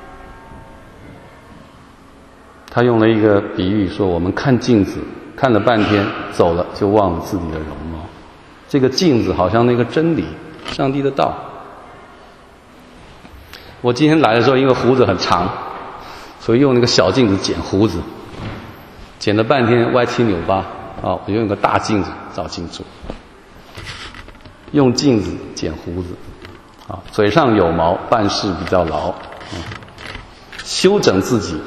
[SPEAKER 1] 他用了一个比喻说，我们看镜子看了半天，走了就忘了自己的容貌。这个镜子好像那个真理，上帝的道。我今天来的时候，因为胡子很长，所以用那个小镜子剪胡子，剪了半天歪七扭八啊！我用个大镜子照清楚，用镜子剪胡子啊，嘴上有毛，办事比较牢，修整自己。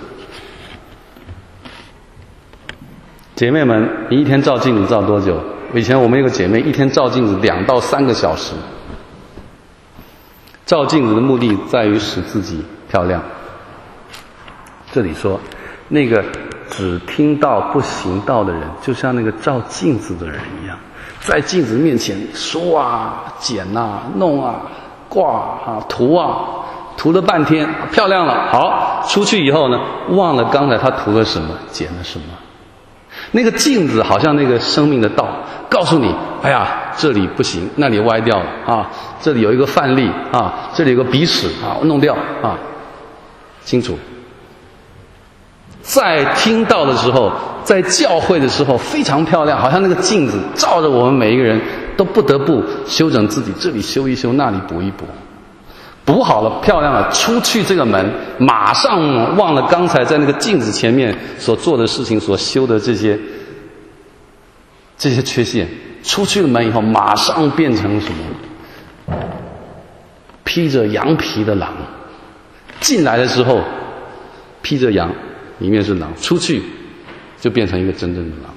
[SPEAKER 1] 姐妹们，你一天照镜子照多久？以前我们有个姐妹一天照镜子2到3个小时。 照镜子的目的在于使自己漂亮。这里说，那个只听到不行道的人，就像那个照镜子的人一样，在镜子面前梳啊、剪啊、弄啊、挂啊、涂啊，涂了半天，漂亮了。好，出去以后呢，忘了刚才他涂了什么，剪了什么。那个镜子好像那个生命的道，告诉你，哎呀，这里不行，那里歪掉了啊，这里有一个范例啊，这里有个鼻屎啊，弄掉啊，清楚。在听到的时候，在教会的时候非常漂亮，好像那个镜子照着我们每一个人，都不得不修整自己，这里修一修，那里补一补，补好了漂亮了，出去这个门马上忘了刚才在那个镜子前面所做的事情，所修的这些缺陷，出去了门以后马上变成什么？披着羊皮的狼。进来的时候披着羊，里面是狼，出去就变成一个真正的狼。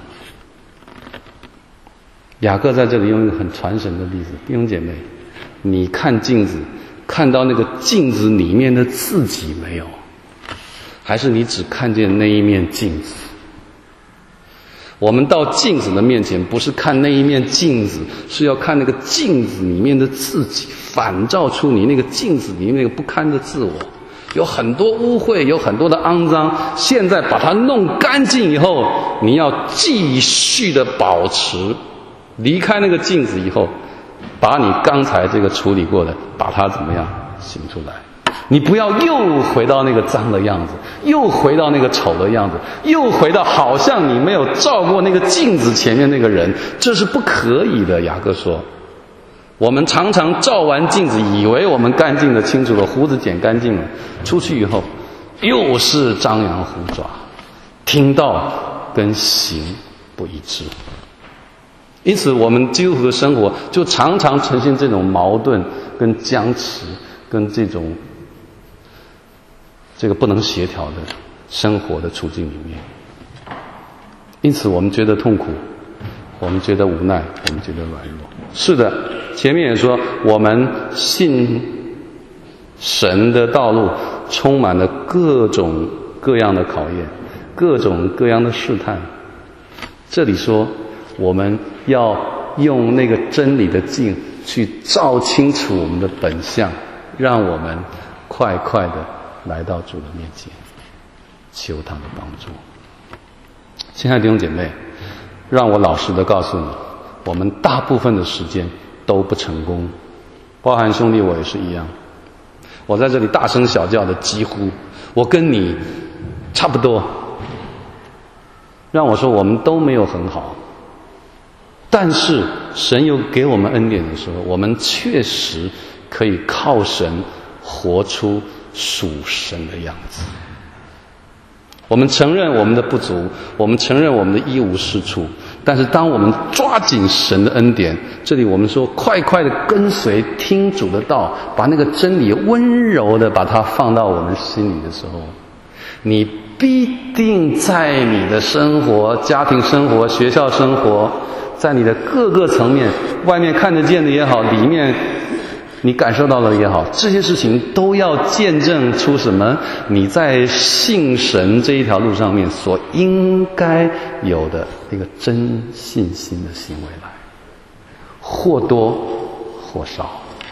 [SPEAKER 1] 雅各在这里用一个很传神的例子，弟兄姐妹，你看镜子，看到那个镜子里面的自己没有？还是你只看见那一面镜子？我们到镜子的面前，不是看那一面镜子，是要看那个镜子里面的自己，反照出你那个镜子里面那个不堪的自我。有很多污秽，有很多的肮脏，现在把它弄干净以后，你要继续的保持，离开那个镜子以后，把你刚才这个处理过的，把它怎么样行出来。你不要又回到那个脏的样子，又回到那个丑的样子，又回到好像你没有照过那个镜子前面那个人，这是不可以的。雅各说，我们常常照完镜子，以为我们干净的清楚了，胡子剪干净了，出去以后又是张扬虎爪，听到跟行不一致。因此我们基督徒的生活就常常呈现这种矛盾跟僵持，跟这个不能协调的生活的处境里面。因此我们觉得痛苦，我们觉得无奈，我们觉得软弱。是的，前面也说，我们信神的道路充满了各种各样的考验，各种各样的试探。这里说，我们要用那个真理的镜去照清楚我们的本相，让我们快快的来到主的面前，求他的帮助。亲爱的弟兄姐妹，让我老实的告诉你，我们大部分的时间都不成功，包含兄弟我也是一样。我在这里大声小叫的，几乎我跟你差不多。让我说我们都没有很好，但是神有给我们恩典的时候，我们确实可以靠神活出属神的样子。我们承认我们的不足，我们承认我们的一无是处，但是当我们抓紧神的恩典，这里我们说快快的跟随听主的道，把那个真理温柔的把它放到我们心里的时候，你必定在你的生活、家庭生活、学校生活，在你的各个层面，外面看得见的也好，里面你感受到了也好，这些事情都要见证出什么？你在信神这一条路上面所应该有的一个真信心的行为来，或多或少。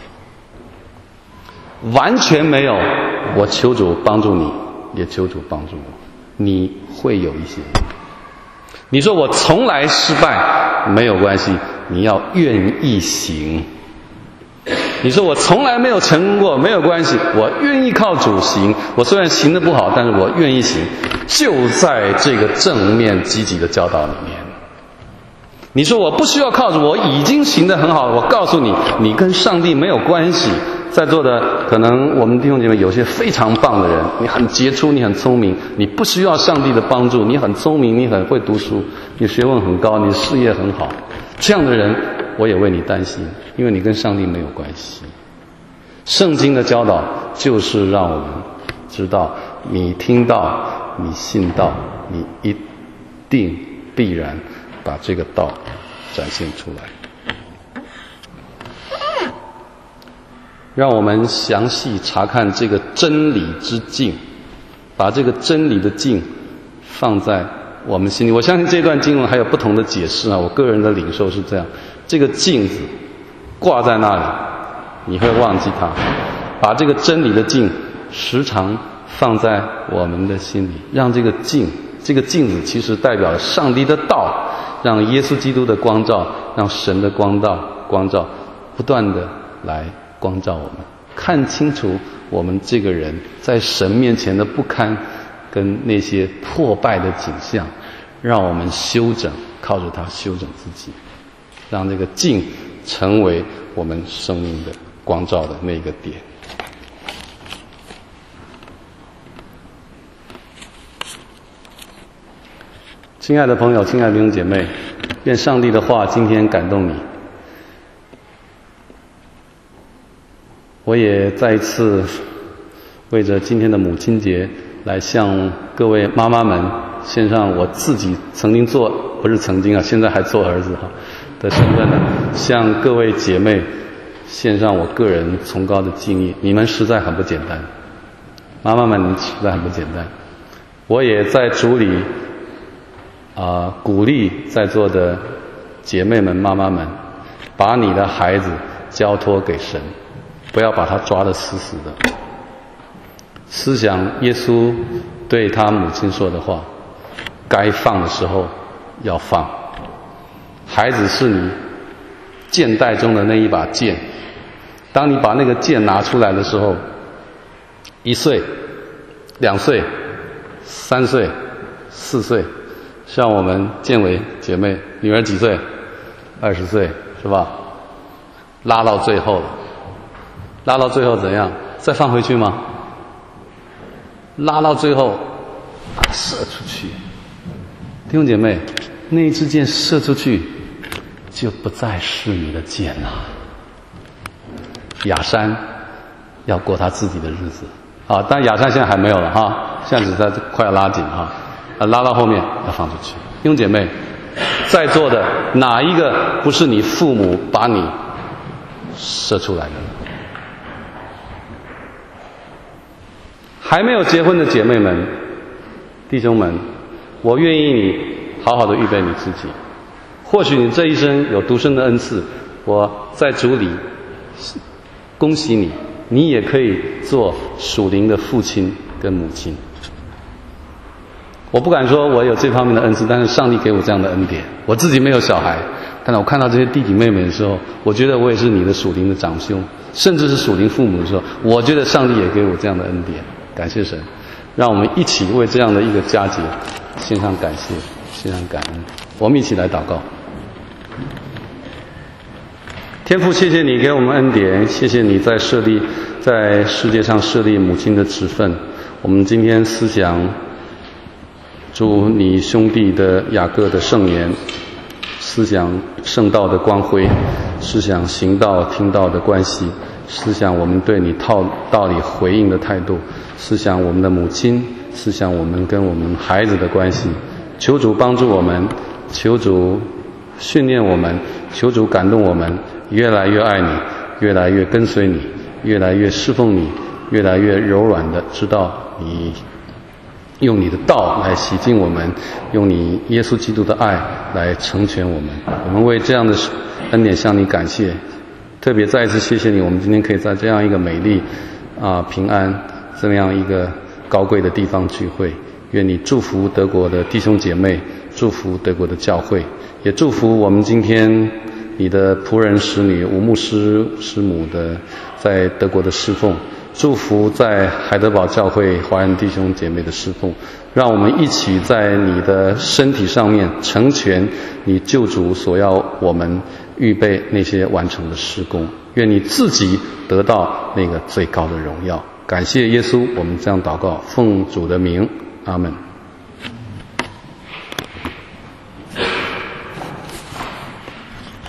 [SPEAKER 1] 完全没有，我求主帮助你，也求主帮助我，你会有一些。你说我从来失败，没有关系，你要愿意行。你说我从来没有成功过，没有关系，我愿意靠主行。我虽然行得不好，但是我愿意行，就在这个正面积极的教导里面。你说我不需要靠主，我已经行得很好了，我告诉你，你跟上帝没有关系。在座的可能我们弟兄姐妹有些非常棒的人，你很杰出，你很聪明，你不需要上帝的帮助，你很聪明，你很会读书，你学问很高，你事业很好，这样的人我也为你担心，因为你跟上帝没有关系。圣经的教导就是让我们知道，你听到，你信道，你一定必然把这个道展现出来。 让我们详细查看这个真理之镜，把这个真理的镜放在我们心里。我相信这段经文还有不同的解释啊，我个人的领受是这样：这个镜子挂在那里，你会忘记它。把这个真理的镜时常放在我们的心里，让这个镜子其实代表了上帝的道，让耶稣基督的光照，让神的光照不断的来光照我们，看清楚我们这个人在神面前的不堪跟那些破败的景象，让我们修整，靠着它修整自己，让这个镜成为我们生命的光照的那个点。亲爱的朋友，亲爱的弟兄姐妹，愿上帝的话今天感动你。我也再一次为着今天的母亲节来向各位妈妈们献上我自己曾经做，不是曾经啊，现在还做儿子的身份呢，向各位姐妹献上我个人崇高的敬意。你们实在很不简单，妈妈们，你实在很不简单。我也在主里鼓励在座的姐妹们、妈妈们，把你的孩子交托给神，不要把他抓得死死的。思想耶稣对他母亲说的话，该放的时候要放。孩子是你剑袋中的那一把剑，当你把那个剑拿出来的时候，1岁、2岁、3岁、4岁，像我们建伟姐妹女儿几岁？20岁是吧？拉到最后了，拉到最后怎样？再放回去吗？拉到最后射出去。弟兄姐妹，那一支箭射出去就不再是你的箭了。雅珊要过他自己的日子啊，但雅珊现在还没有了哈，现在只在快要拉紧哈。拉到后面要放出去。弟兄姐妹，在座的哪一个不是你父母把你射出来的呢？还没有结婚的姐妹们、弟兄们，我愿意你好好的预备你自己。或许你这一生有独生的恩赐，我在主里恭喜你，你也可以做属灵的父亲跟母亲。我不敢说我有这方面的恩赐，但是上帝给我这样的恩典。我自己没有小孩，但是我看到这些弟弟妹妹的时候，我觉得我也是你的属灵的长兄，甚至是属灵父母的时候，我觉得上帝也给我这样的恩典。感谢神，让我们一起为这样的一个佳节献上感谢，献上感恩。我们一起来祷告。天父，谢谢你给我们恩典，谢谢你在世界上设立母亲的职分。我们今天思想主你兄弟的雅各的圣言，思想圣道的光辉，思想行道听道的关系，思想我们对你道理回应的态度，思想我们的母亲，思想我们跟我们孩子的关系。求主帮助我们，求主训练我们，求主感动我们，越来越爱你，越来越跟随你，越来越侍奉你，越来越柔软的知道你用你的道来洗净我们，用你耶稣基督的爱来成全我们。我们为这样的恩典向你感谢，特别再一次谢谢你，我们今天可以在这样一个美丽平安这样一个高贵的地方聚会。愿你祝福德国的弟兄姐妹，祝福德国的教会，也祝福我们今天你的仆人使女吴牧师师母的在德国的侍奉，祝福在海德堡教会华人弟兄姐妹的侍奉，让我们一起在你的身体上面成全你救主所要我们预备那些完成的事工。愿你自己得到那个最高的荣耀。感谢耶稣，我们这样祷告，奉主的名，阿们。